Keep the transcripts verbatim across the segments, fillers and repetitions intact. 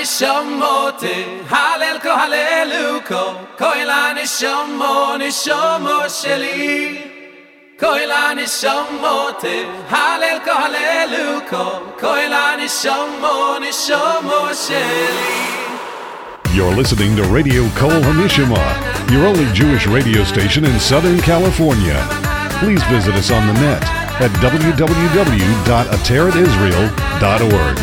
nishamote halel ko haleluko koila nishamo nishamo sheli koila nishamote halel ko haleluko koila nishamo nishamo sheli. You're listening to Radio Kol HaNishama, your only Jewish radio station in Southern California. Please visit us on the net at w w w dot ateret israel dot org.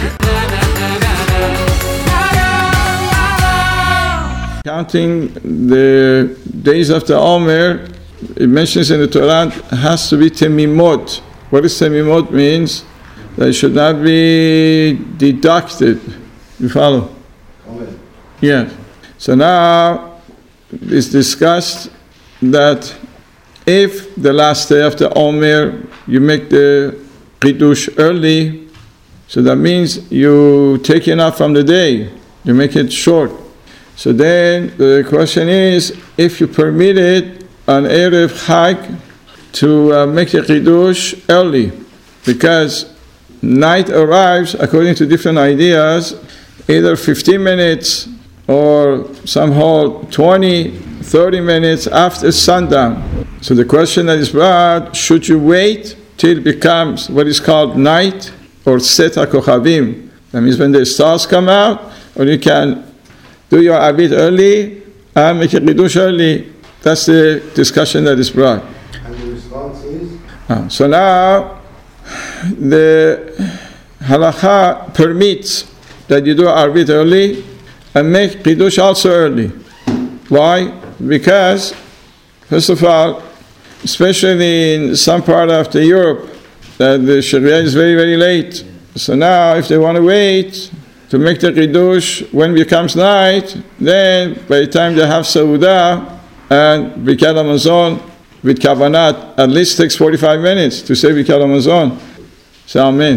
Counting the days of the Omer, it mentions in the Torah, has to be temimot. What does temimot means? That it should not be deducted. You follow? Amen. Yeah. So now it's discussed that if the last day of the Omer you make the Kiddush early, so that means you take enough from the day, you make it short. So then the question is, if you permit it on Erev Chag to uh, make the Kiddush early, because night arrives, according to different ideas, either fifteen minutes or somehow twenty, thirty minutes after sundown. So the question that is brought, should you wait till it becomes what is called night, or Set HaKochavim? That means when the stars come out, or you can do your Avit early and make a Kiddush early. That's the discussion that is brought. And the response is? Ah, so now, the Halacha permits that you do Avit early and make Kiddush also early. Why? Because, first of all, especially in some part of the Europe, that the Sharia is very, very late. So now, if they want to wait to make the Kiddush when it becomes night, then by the time they have Saudah and Birkat Hamazon with Kavanat, at least takes forty-five minutes to say Birkat Hamazon. Say Amen.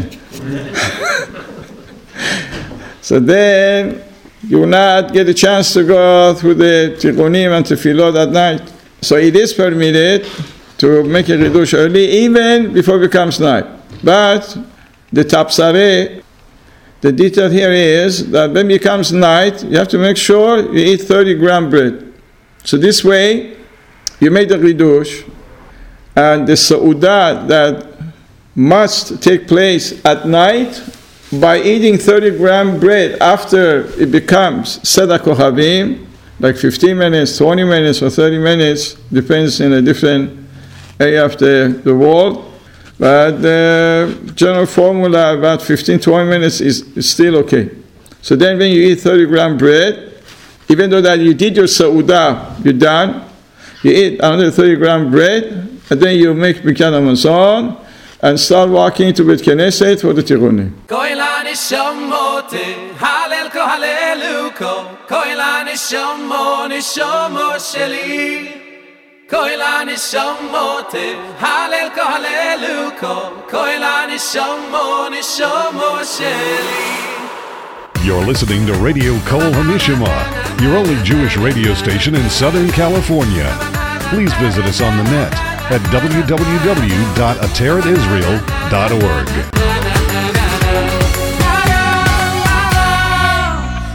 So then you will not get a chance to go through the Tikkunim and Tefillot at night. So it is permitted to make a Kiddush early, even before it becomes night. But the Tapsareh, the detail here is that when it becomes night, you have to make sure you eat thirty gram bread. So this way, you make the Kiddush, and the Saudah that must take place at night, by eating thirty gram bread after it becomes Set HaKochavim, like fifteen minutes, twenty minutes, or thirty minutes, depends in a different area of the, the world. But the general formula, about fifteen to twenty minutes is, is still okay. So then when you eat thirty gram bread, even though that you did your Saudah, you're done, you eat another thirty gram bread, and then you make Birkat Hamazon, and start walking to Beit Knesset for the Tikkunim. Koila nishamote halel ko haleluko koila nishamo nishamo sheli koila nishamote halel ko haleluko koila nishamo nishamo sheli. You're listening to Radio Kol HaNishama, your only Jewish radio station in Southern California. Please visit us on the net at w w w dot ateret israel dot org.